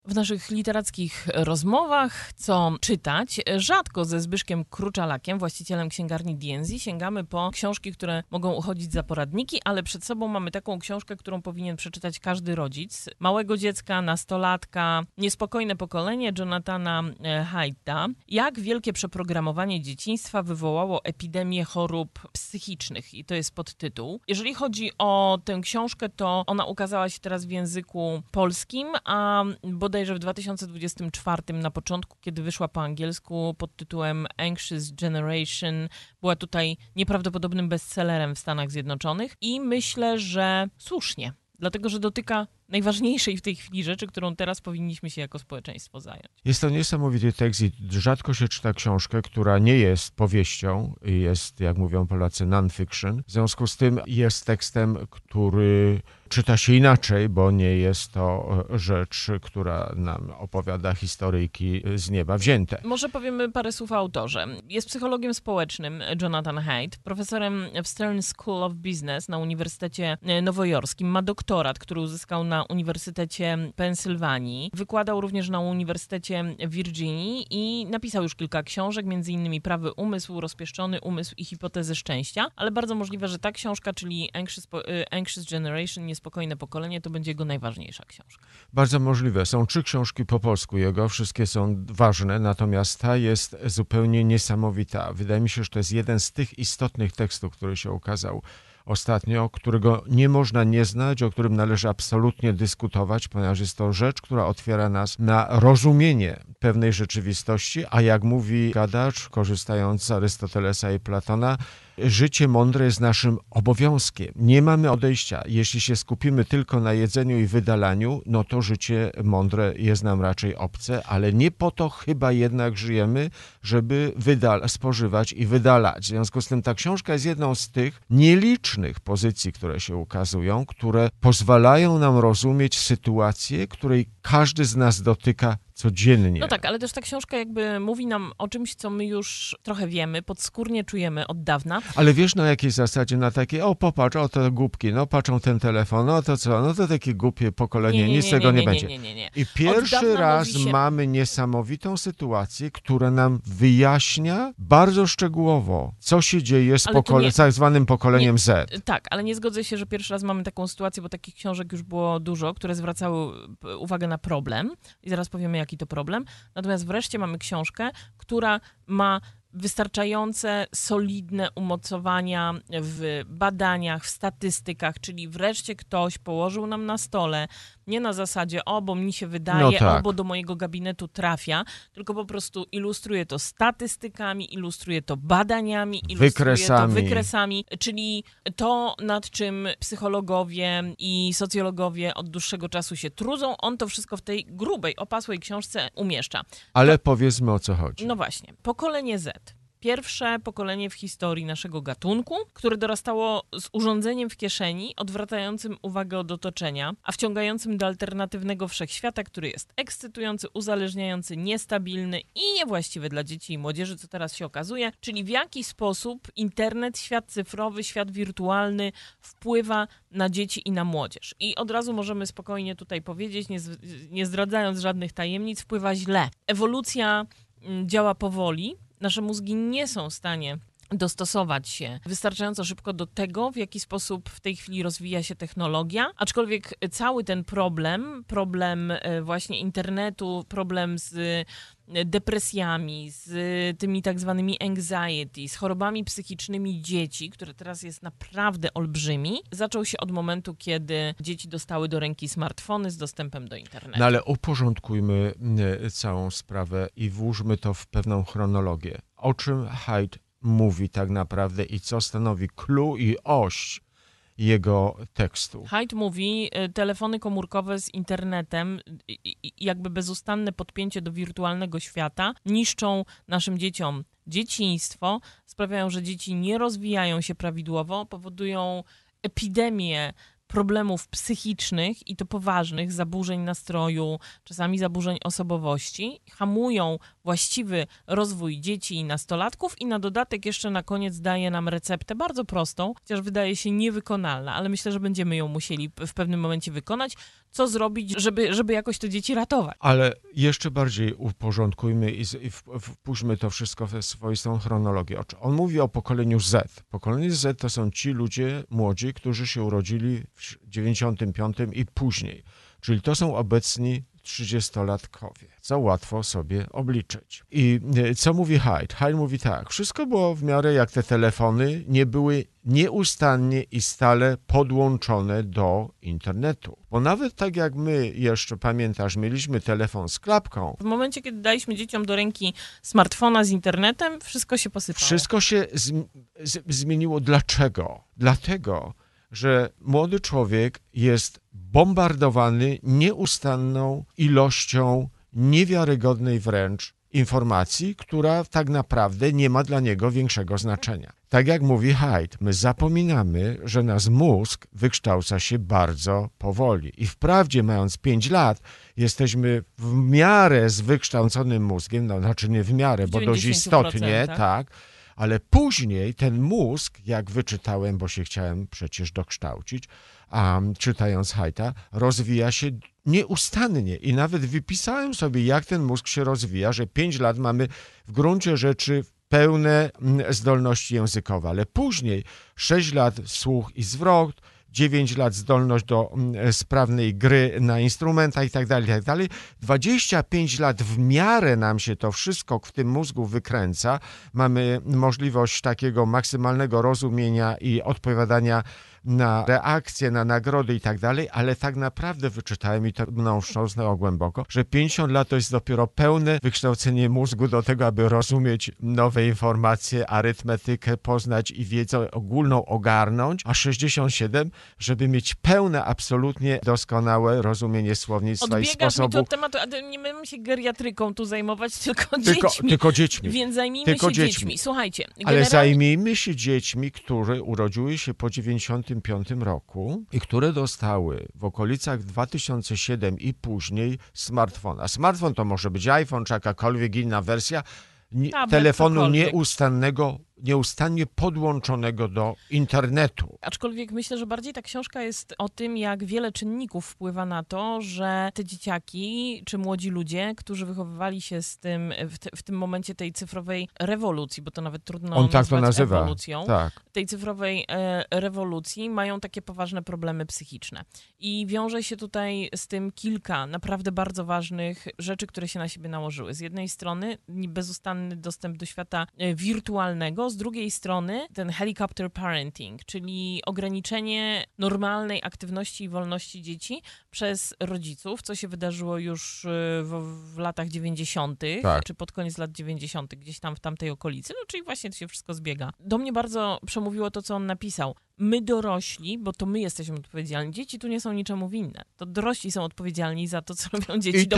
w naszych literackich rozmowach, co czytać. Rzadko ze Zbyszkiem Kruczalakiem, właścicielem księgarni D&Z, sięgamy po książki, które mogą uchodzić za poradniki, ale przed sobą mamy taką książkę, którą powinien przeczytać każdy rodzic. Małego dziecka, nastolatka, niespokojne pokolenie Jonathana Haidta. Jak wielkie przeprogramowanie dzieciństwa wywołało epidemię chorób psychicznych. I to jest podtytuł. Jeżeli chodzi o tę książkę, to ona ukazała się teraz w języku polskim, a bodajże w 2024 na początku, kiedy wyszła po angielsku pod tytułem Anxious Generation, była tutaj nieprawdopodobnym bestsellerem w Stanach Zjednoczonych i myślę, że słusznie, dlatego że dotyka najważniejszej w tej chwili rzeczy, którą teraz powinniśmy się jako społeczeństwo zająć. Jest to niesamowity tekst i rzadko się czyta książkę, która nie jest powieścią, jest, jak mówią Polacy, non-fiction. W związku z tym jest tekstem, który czyta się inaczej, bo nie jest to rzecz, która nam opowiada historyjki z nieba wzięte. Może powiemy parę słów o autorze. Jest psychologiem społecznym Jonathan Haidt, profesorem w Stern School of Business na Uniwersytecie Nowojorskim. Ma doktorat, który uzyskał na Uniwersytecie Pensylwanii. Wykładał również na Uniwersytecie Virginii i napisał już kilka książek, m.in. Prawy umysł, Rozpieszczony umysł i Hipotezy szczęścia, ale bardzo możliwe, że ta książka, czyli Anxious Generation, Niespokojne pokolenie, to będzie jego najważniejsza książka. Bardzo możliwe. Są 3 książki po polsku jego, wszystkie są ważne, natomiast ta jest zupełnie niesamowita. Wydaje mi się, że to jest jeden z tych istotnych tekstów, który się ukazał ostatnio, którego nie można nie znać, o którym należy absolutnie dyskutować, ponieważ jest to rzecz, która otwiera nas na rozumienie pewnej rzeczywistości, a jak mówi gadacz, korzystając z Arystotelesa i Platona, życie mądre jest naszym obowiązkiem. Nie mamy odejścia. Jeśli się skupimy tylko na jedzeniu i wydalaniu, no to życie mądre jest nam raczej obce, ale nie po to chyba jednak żyjemy, żeby spożywać i wydalać. W związku z tym ta książka jest jedną z tych nielicznych pozycji, które się ukazują, które pozwalają nam rozumieć sytuację, której każdy z nas dotyka codziennie. No tak, ale też ta książka jakby mówi nam o czymś, co my już trochę wiemy, podskórnie czujemy od dawna. Ale wiesz na jakiej zasadzie? Na takiej, popatrz, te głupki, patrzą ten telefon, to co, to takie głupie pokolenie, nic z tego nie będzie. Nie. I pierwszy raz mamy niesamowitą sytuację, która nam wyjaśnia bardzo szczegółowo, co się dzieje z tak zwanym pokoleniem Z. Tak, ale nie zgodzę się, że pierwszy raz mamy taką sytuację, bo takich książek już było dużo, które zwracały uwagę na problem i zaraz powiemy, jaki to problem. Natomiast wreszcie mamy książkę, która ma wystarczające, solidne umocowania w badaniach, w statystykach, czyli wreszcie ktoś położył nam na stole, nie na zasadzie, bo mi się wydaje, bo do mojego gabinetu trafia, tylko po prostu ilustruje to statystykami, ilustruje to badaniami, ilustruje to wykresami, czyli to, nad czym psychologowie i socjologowie od dłuższego czasu się trudzą, on to wszystko w tej grubej, opasłej książce umieszcza. Ale powiedzmy, o co chodzi. No właśnie, pokolenie Z. Pierwsze pokolenie w historii naszego gatunku, które dorastało z urządzeniem w kieszeni, odwracającym uwagę od otoczenia, a wciągającym do alternatywnego wszechświata, który jest ekscytujący, uzależniający, niestabilny i niewłaściwy dla dzieci i młodzieży, co teraz się okazuje, czyli w jaki sposób internet, świat cyfrowy, świat wirtualny wpływa na dzieci i na młodzież. I od razu możemy spokojnie tutaj powiedzieć, nie zdradzając żadnych tajemnic, wpływa źle. Ewolucja działa powoli. Nasze mózgi nie są w stanie dostosować się wystarczająco szybko do tego, w jaki sposób w tej chwili rozwija się technologia, aczkolwiek cały ten problem właśnie internetu, problem z depresjami, z tymi tak zwanymi anxiety, z chorobami psychicznymi dzieci, które teraz jest naprawdę olbrzymi, zaczął się od momentu, kiedy dzieci dostały do ręki smartfony z dostępem do internetu. No ale uporządkujmy całą sprawę i włóżmy to w pewną chronologię. O czym Haidt mówi tak naprawdę i co stanowi clue i oś jego tekstu. Haidt mówi, telefony komórkowe z internetem, jakby bezustanne podpięcie do wirtualnego świata niszczą naszym dzieciom dzieciństwo, sprawiają, że dzieci nie rozwijają się prawidłowo, powodują epidemię problemów psychicznych i to poważnych, zaburzeń nastroju, czasami zaburzeń osobowości, hamują właściwy rozwój dzieci i nastolatków i na dodatek jeszcze na koniec daje nam receptę bardzo prostą, chociaż wydaje się niewykonalna, ale myślę, że będziemy ją musieli w pewnym momencie wykonać, co zrobić, żeby jakoś te dzieci ratować. Ale jeszcze bardziej uporządkujmy i wpuśćmy to wszystko w swoistą chronologię. On mówi o pokoleniu Z. Pokolenie Z to są ci ludzie młodzi, którzy się urodzili w 95 i później. Czyli to są obecni 30-latkowie, co łatwo sobie obliczyć. I co mówi Haidt? Haidt mówi tak, wszystko było w miarę jak te telefony, nie były nieustannie i stale podłączone do internetu. Bo nawet tak jak my, jeszcze pamiętasz, mieliśmy telefon z klapką. W momencie, kiedy daliśmy dzieciom do ręki smartfona z internetem, wszystko się posypało. Wszystko się zmieniło. Dlaczego? Dlatego, że młody człowiek jest bombardowany nieustanną ilością niewiarygodnej wręcz informacji, która tak naprawdę nie ma dla niego większego znaczenia. Tak jak mówi Haidt, my zapominamy, że nasz mózg wykształca się bardzo powoli. I wprawdzie mając 5 lat, jesteśmy w miarę z wykształconym mózgiem, no znaczy nie w miarę, bo dość istotnie, tak, ale później ten mózg, jak wyczytałem, bo się chciałem przecież dokształcić, a czytając Haidta, rozwija się nieustannie i nawet wypisałem sobie, jak ten mózg się rozwija, że 5 lat mamy w gruncie rzeczy pełne zdolności językowe, ale później 6 lat słuch i zwrot, 9 lat zdolność do sprawnej gry na instrumentach i tak dalej. 25 lat w miarę nam się to wszystko w tym mózgu wykręca. Mamy możliwość takiego maksymalnego rozumienia i odpowiadania na reakcje, na nagrody i tak dalej, ale tak naprawdę wyczytałem i to mną wstrząsnęło głęboko, że 50 lat to jest dopiero pełne wykształcenie mózgu do tego, aby rozumieć nowe informacje, arytmetykę poznać i wiedzę ogólną ogarnąć, a 67, żeby mieć pełne, absolutnie doskonałe rozumienie słownictwa i sposobu. Mi to tematu, ale nie będziemy się geriatryką tu zajmować, tylko dziećmi. Więc zajmijmy się dziećmi. Słuchajcie. Ale zajmijmy się dziećmi, które urodziły się po 95 roku i które dostały w okolicach 2007 i później smartfona. Smartfon to może być iPhone czy jakakolwiek inna wersja telefonu nieustannie podłączonego do internetu. Aczkolwiek myślę, że bardziej ta książka jest o tym, jak wiele czynników wpływa na to, że te dzieciaki czy młodzi ludzie, którzy wychowywali się w tym momencie tej cyfrowej rewolucji, bo to nawet trudno nazwać ewolucją, tej cyfrowej rewolucji, mają takie poważne problemy psychiczne. I wiąże się tutaj z tym kilka naprawdę bardzo ważnych rzeczy, które się na siebie nałożyły. Z jednej strony bezustanny dostęp do świata wirtualnego, z drugiej strony ten helicopter parenting, czyli ograniczenie normalnej aktywności i wolności dzieci przez rodziców, co się wydarzyło już w latach 90., czy pod koniec lat 90., gdzieś tam w tamtej okolicy, no czyli właśnie to się wszystko zbiega. Do mnie bardzo przemówiło to, co on napisał. My dorośli, bo to my jesteśmy odpowiedzialni, dzieci tu nie są niczemu winne. To dorośli są odpowiedzialni za to, co robią dzieci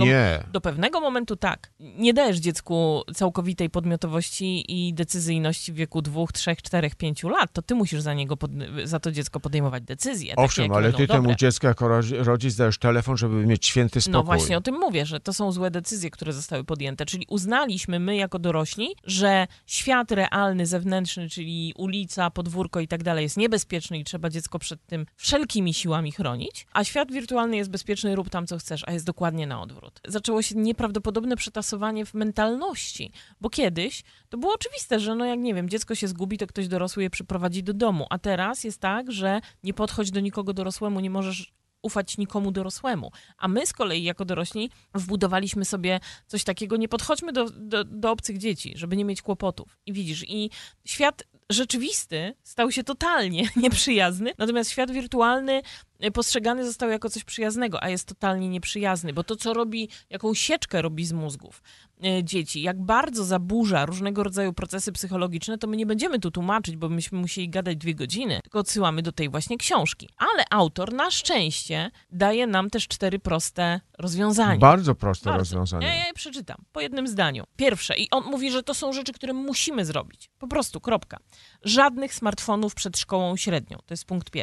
do pewnego momentu. Tak. Nie dajesz dziecku całkowitej podmiotowości i decyzyjności w wieku 2, 3, 4, 5 lat. To ty musisz za to dziecko podejmować decyzje. Owszem, ale ty temu dziecku jako rodzic dajesz telefon, żeby mieć święty spokój. No właśnie o tym mówię, że to są złe decyzje, które zostały podjęte. Czyli uznaliśmy my jako dorośli, że świat realny, zewnętrzny, czyli ulica, podwórko i tak dalej jest niebezpieczny i trzeba dziecko przed tym wszelkimi siłami chronić, a świat wirtualny jest bezpieczny, rób tam co chcesz, a jest dokładnie na odwrót. Zaczęło się nieprawdopodobne przetasowanie w mentalności, bo kiedyś to było oczywiste, że no jak nie wiem, dziecko się zgubi, to ktoś dorosły je przyprowadzi do domu, a teraz jest tak, że nie podchodź do nikogo dorosłemu, nie możesz ufać nikomu dorosłemu. A my z kolei jako dorośli wbudowaliśmy sobie coś takiego, nie podchodźmy do obcych dzieci, żeby nie mieć kłopotów. I widzisz, i świat rzeczywisty stał się totalnie nieprzyjazny, natomiast świat wirtualny postrzegany został jako coś przyjaznego, a jest totalnie nieprzyjazny, bo to, co robi, jaką sieczkę robi z mózgów dzieci, jak bardzo zaburza różnego rodzaju procesy psychologiczne, to my nie będziemy tu tłumaczyć, bo myśmy musieli gadać 2 godziny, tylko odsyłamy do tej właśnie książki. Ale autor na szczęście daje nam też 4 proste rozwiązania. Bardzo proste rozwiązania. Ja je przeczytam po jednym zdaniu. Pierwsze, i on mówi, że to są rzeczy, które musimy zrobić. Po prostu, kropka. Żadnych smartfonów przed szkołą średnią. To jest punkt pierwszy.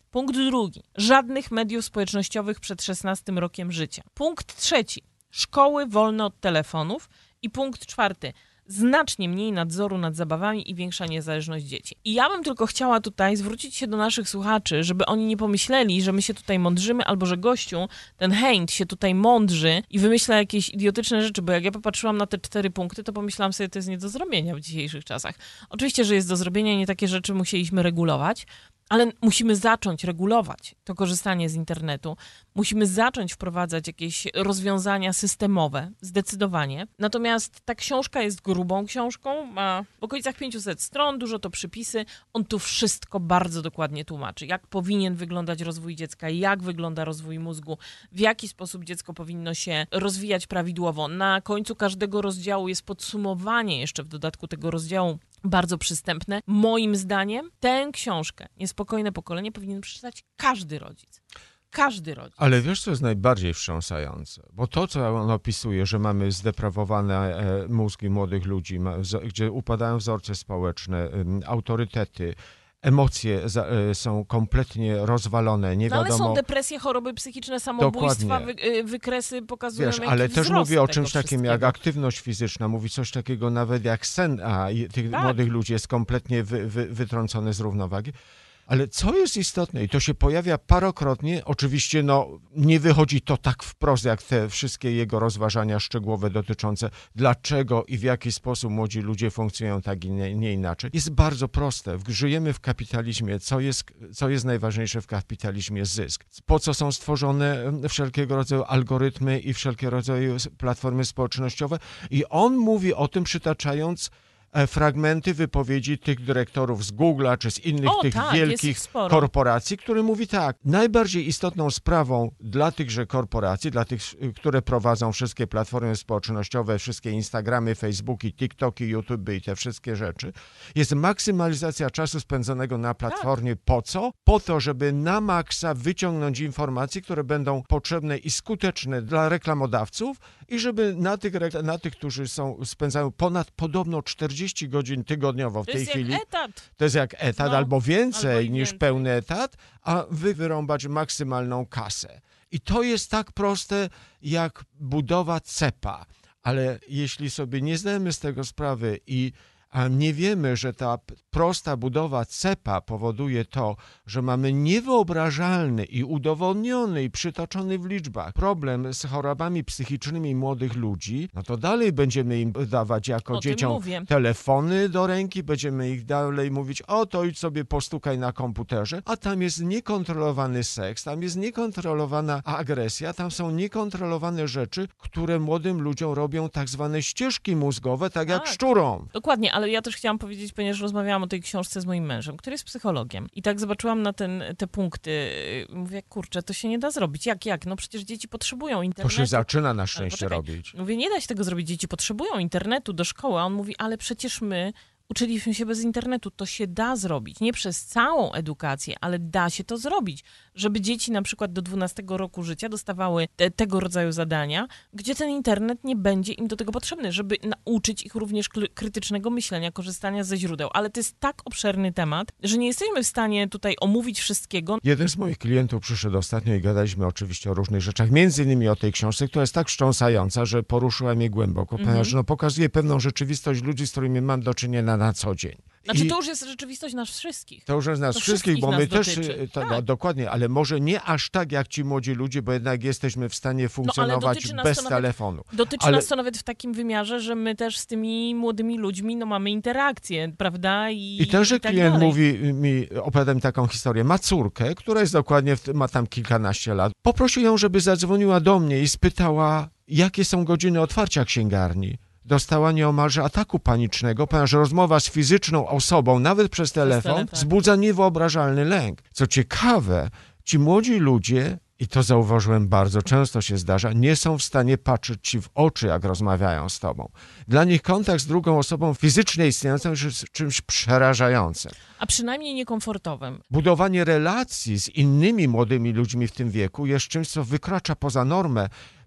Punkt drugi. Żadnych mediów społecznościowych przed 16 rokiem życia. Punkt trzeci. Szkoły wolne od telefonów. I punkt czwarty. Znacznie mniej nadzoru nad zabawami i większa niezależność dzieci. I ja bym tylko chciała tutaj zwrócić się do naszych słuchaczy, żeby oni nie pomyśleli, że my się tutaj mądrzymy, albo że gościu, ten Heynt się tutaj mądrzy i wymyśla jakieś idiotyczne rzeczy, bo jak ja popatrzyłam na te 4 punkty, to pomyślałam sobie, to jest nie do zrobienia w dzisiejszych czasach. Oczywiście, że jest do zrobienia i nie takie rzeczy musieliśmy regulować, ale musimy zacząć regulować to korzystanie z internetu. Musimy zacząć wprowadzać jakieś rozwiązania systemowe, zdecydowanie. Natomiast ta książka jest grubą książką, ma w okolicach 500 stron, dużo to przypisy. On tu wszystko bardzo dokładnie tłumaczy, jak powinien wyglądać rozwój dziecka, jak wygląda rozwój mózgu, w jaki sposób dziecko powinno się rozwijać prawidłowo. Na końcu każdego rozdziału jest podsumowanie jeszcze w dodatku tego rozdziału, bardzo przystępne. Moim zdaniem tę książkę Niespokojne pokolenie powinien przeczytać każdy rodzic. Każdy rodzic. Ale wiesz, co jest najbardziej wstrząsające? Bo to, co on opisuje, że mamy zdeprawowane mózgi młodych ludzi, gdzie upadają wzorce społeczne, autorytety, emocje są kompletnie rozwalone, nie wiadomo... Ale są depresje, choroby psychiczne, samobójstwa, wykresy pokazują, wiesz, ale też mówi o czymś takim jak wszystkiego. aktywność fizyczna, mówi coś takiego nawet jak sen tych młodych ludzi jest kompletnie wytrącony z równowagi. Ale co jest istotne, i to się pojawia parokrotnie, oczywiście nie wychodzi to tak wprost, jak te wszystkie jego rozważania szczegółowe dotyczące dlaczego i w jaki sposób młodzi ludzie funkcjonują tak i nie inaczej. Jest bardzo proste. Żyjemy w kapitalizmie. Co jest najważniejsze w kapitalizmie? Zysk. Po co są stworzone wszelkiego rodzaju algorytmy i wszelkiego rodzaju platformy społecznościowe? I on mówi o tym, przytaczając fragmenty wypowiedzi tych dyrektorów z Google'a czy z innych wielkich korporacji, który mówi tak, najbardziej istotną sprawą dla tychże korporacji, dla tych, które prowadzą wszystkie platformy społecznościowe, wszystkie Instagramy, Facebooki, TikToki, YouTube i te wszystkie rzeczy, jest maksymalizacja czasu spędzonego na platformie. Po co? Po to, żeby na maksa wyciągnąć informacje, które będą potrzebne i skuteczne dla reklamodawców i żeby na tych, którzy spędzają podobno 40 godzin tygodniowo w tej chwili. To jest jak etat, albo więcej niż pełny etat, a wyrąbać maksymalną kasę. I to jest tak proste jak budowa cepa. Ale jeśli sobie nie zdajemy z tego sprawy a nie wiemy, że ta prosta budowa cepa powoduje to, że mamy niewyobrażalny i udowodniony i przytoczony w liczbach problem z chorobami psychicznymi młodych ludzi, to dalej będziemy im dawać jako dzieciom telefony do ręki, będziemy ich dalej mówić, to idź sobie postukaj na komputerze, a tam jest niekontrolowany seks, tam jest niekontrolowana agresja, tam są niekontrolowane rzeczy, które młodym ludziom robią tak zwane ścieżki mózgowe, tak jak szczurom. Dokładnie, ale ja też chciałam powiedzieć, ponieważ rozmawiałam o tej książce z moim mężem, który jest psychologiem. I tak zobaczyłam na te punkty. Mówię, kurczę, to się nie da zrobić. Jak? No przecież dzieci potrzebują internetu. To się zaczyna na szczęście robić. Mówię, nie da się tego zrobić. Dzieci potrzebują internetu do szkoły. A on mówi, ale przecież my uczyliśmy się bez internetu. To się da zrobić. Nie przez całą edukację, ale da się to zrobić. Żeby dzieci na przykład do 12 roku życia dostawały tego rodzaju zadania, gdzie ten internet nie będzie im do tego potrzebny, żeby nauczyć ich również krytycznego myślenia, korzystania ze źródeł. Ale to jest tak obszerny temat, że nie jesteśmy w stanie tutaj omówić wszystkiego. Jeden z moich klientów przyszedł ostatnio i gadaliśmy oczywiście o różnych rzeczach, między innymi o tej książce, która jest tak wstrząsająca, że poruszyła mnie głęboko, ponieważ pokazuje pewną rzeczywistość ludzi, z którymi mam do czynienia na co dzień. Znaczy to już jest rzeczywistość nas wszystkich. To już jest nas wszystkich, bo my też, dokładnie, ale może nie aż tak jak ci młodzi ludzie, bo jednak jesteśmy w stanie funkcjonować bez telefonu. Dotyczy nas to nawet w takim wymiarze, że my też z tymi młodymi ludźmi mamy interakcję, prawda? I tenże tak klient dalej. opowiada mi taką historię, ma córkę, która jest dokładnie, ma tam kilkanaście lat. Poprosił ją, żeby zadzwoniła do mnie i spytała, jakie są godziny otwarcia księgarni. Dostała nieomalże ataku panicznego, ponieważ rozmowa z fizyczną osobą, nawet przez telefon, wzbudza niewyobrażalny lęk. Co ciekawe, ci młodzi ludzie, i to zauważyłem bardzo często się zdarza, nie są w stanie patrzeć ci w oczy, jak rozmawiają z tobą. Dla nich kontakt z drugą osobą fizycznie istniejącą jest czymś przerażającym. A przynajmniej niekomfortowym. Budowanie relacji z innymi młodymi ludźmi w tym wieku jest czymś, co wykracza poza normę,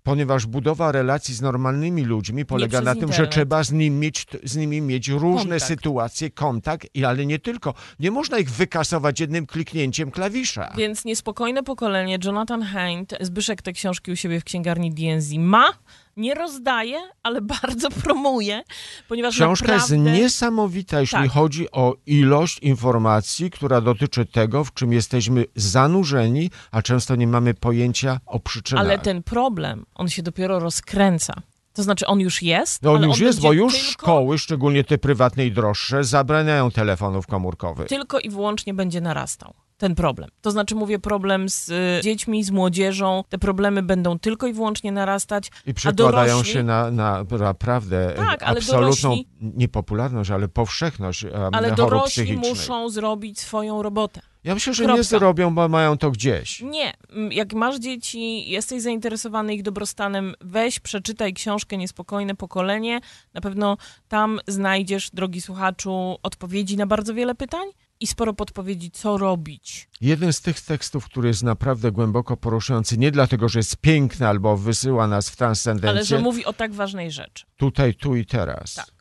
ponieważ budowa relacji z normalnymi ludźmi polega na tym, że internet. trzeba z nimi mieć różne Kontakt. sytuacje, kontakt, ale nie tylko. Nie można ich wykasować jednym kliknięciem klawisza. Więc Niespokojne pokolenie, Jonathan Haidt, Zbyszek te książki u siebie w księgarni D&Z ma, nie rozdaje, ale bardzo promuje, ponieważ Książka naprawdę... jest niesamowita, jeśli Tak. chodzi o ilość informacji, która dotyczy tego, w czym jesteśmy zanurzeni, a często nie mamy pojęcia o przyczynach. Ale ten problem, on się dopiero rozkręca. To znaczy on już jest, No on ale już jest, będzie bo już tylko, szkoły, szczególnie te prywatne i droższe, zabraniają telefonów komórkowych. tylko i wyłącznie będzie narastał. Ten problem. To znaczy mówię problem z dziećmi, z młodzieżą. Te problemy będą tylko i wyłącznie narastać. I przekładają dorośli- się na naprawdę Tak, ale absolutną dorośli- niepopularność, ale powszechność Ale chorób dorośli psychicznych. muszą zrobić swoją robotę. Ja myślę, że Kropka. nie zrobią, bo mają to gdzieś. Nie. Jak masz dzieci, jesteś zainteresowany ich dobrostanem, weź, przeczytaj książkę Niespokojne pokolenie. Na pewno tam znajdziesz, drogi słuchaczu, odpowiedzi na bardzo wiele pytań i sporo podpowiedzi, co robić. Jeden z tych tekstów, który jest naprawdę głęboko poruszający, nie dlatego, że jest piękny albo wysyła nas w transcendencję, Ale że mówi o tak ważnej rzeczy. tutaj, tu i teraz. Tak.